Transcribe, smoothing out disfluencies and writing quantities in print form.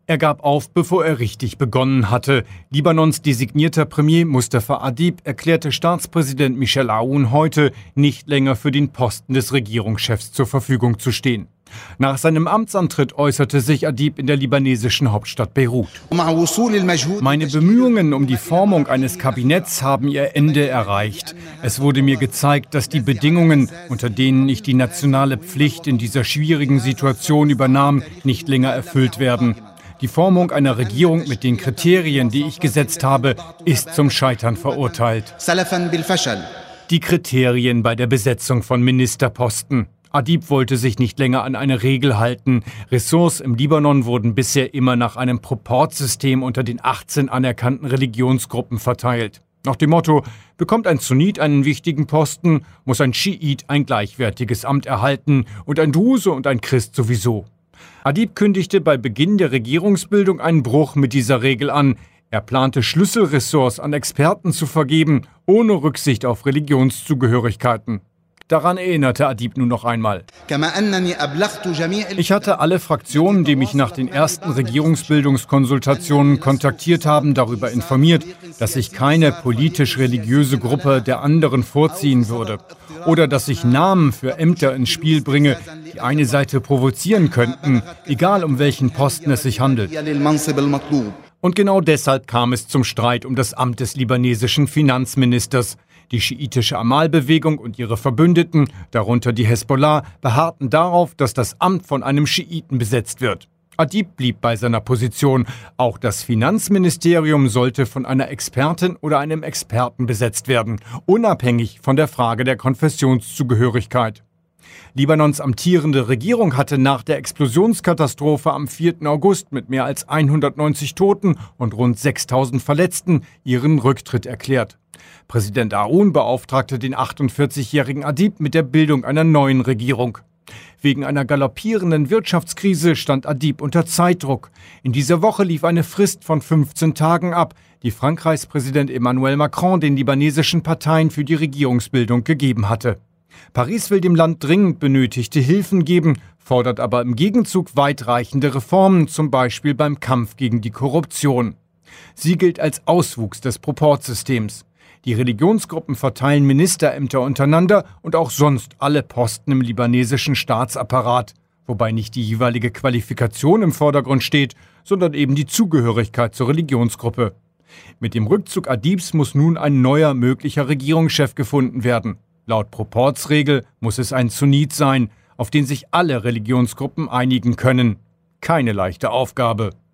Er gab auf, bevor er richtig begonnen hatte. Libanons designierter Premier Mustafa Adib erklärte Staatspräsident Michel Aoun heute, nicht länger für den Posten des Regierungschefs zur Verfügung zu stehen. Nach seinem Amtsantritt äußerte sich Adib in der libanesischen Hauptstadt Beirut. Meine Bemühungen um die Formung eines Kabinetts haben ihr Ende erreicht. Es wurde mir gezeigt, dass die Bedingungen, unter denen ich die nationale Pflicht in dieser schwierigen Situation übernahm, nicht länger erfüllt werden. Die Formung einer Regierung mit den Kriterien, die ich gesetzt habe, ist zum Scheitern verurteilt. Die Kriterien bei der Besetzung von Ministerposten. Adib wollte sich nicht länger an eine Regel halten. Ressorts im Libanon wurden bisher immer nach einem Proportsystem unter den 18 anerkannten Religionsgruppen verteilt. Nach dem Motto, bekommt ein Sunnit einen wichtigen Posten, muss ein Schiit ein gleichwertiges Amt erhalten und ein Druse und ein Christ sowieso. Adib kündigte bei Beginn der Regierungsbildung einen Bruch mit dieser Regel an. Er plante Schlüsselressorts an Experten zu vergeben, ohne Rücksicht auf Religionszugehörigkeiten. Daran erinnerte Adib nun noch einmal. Ich hatte alle Fraktionen, die mich nach den ersten Regierungsbildungskonsultationen kontaktiert haben, darüber informiert, dass ich keine politisch-religiöse Gruppe der anderen vorziehen würde. Oder dass ich Namen für Ämter ins Spiel bringe, die eine Seite provozieren könnten, egal um welchen Posten es sich handelt. Und genau deshalb kam es zum Streit um das Amt des libanesischen Finanzministers. Die schiitische Amal-Bewegung und ihre Verbündeten, darunter die Hezbollah, beharrten darauf, dass das Amt von einem Schiiten besetzt wird. Adib blieb bei seiner Position. Auch das Finanzministerium sollte von einer Expertin oder einem Experten besetzt werden, unabhängig von der Frage der Konfessionszugehörigkeit. Libanons amtierende Regierung hatte nach der Explosionskatastrophe am 4. August mit mehr als 190 Toten und rund 6.000 Verletzten ihren Rücktritt erklärt. Präsident Aoun beauftragte den 48-jährigen Adib mit der Bildung einer neuen Regierung. Wegen einer galoppierenden Wirtschaftskrise stand Adib unter Zeitdruck. In dieser Woche lief eine Frist von 15 Tagen ab, die Frankreichs Präsident Emmanuel Macron den libanesischen Parteien für die Regierungsbildung gegeben hatte. Paris will dem Land dringend benötigte Hilfen geben, fordert aber im Gegenzug weitreichende Reformen, zum Beispiel beim Kampf gegen die Korruption. Sie gilt als Auswuchs des Proportsystems. Die Religionsgruppen verteilen Ministerämter untereinander und auch sonst alle Posten im libanesischen Staatsapparat, wobei nicht die jeweilige Qualifikation im Vordergrund steht, sondern eben die Zugehörigkeit zur Religionsgruppe. Mit dem Rückzug Adibs muss nun ein neuer möglicher Regierungschef gefunden werden. Laut Proportsregel muss es ein Sunnit sein, auf den sich alle Religionsgruppen einigen können. Keine leichte Aufgabe.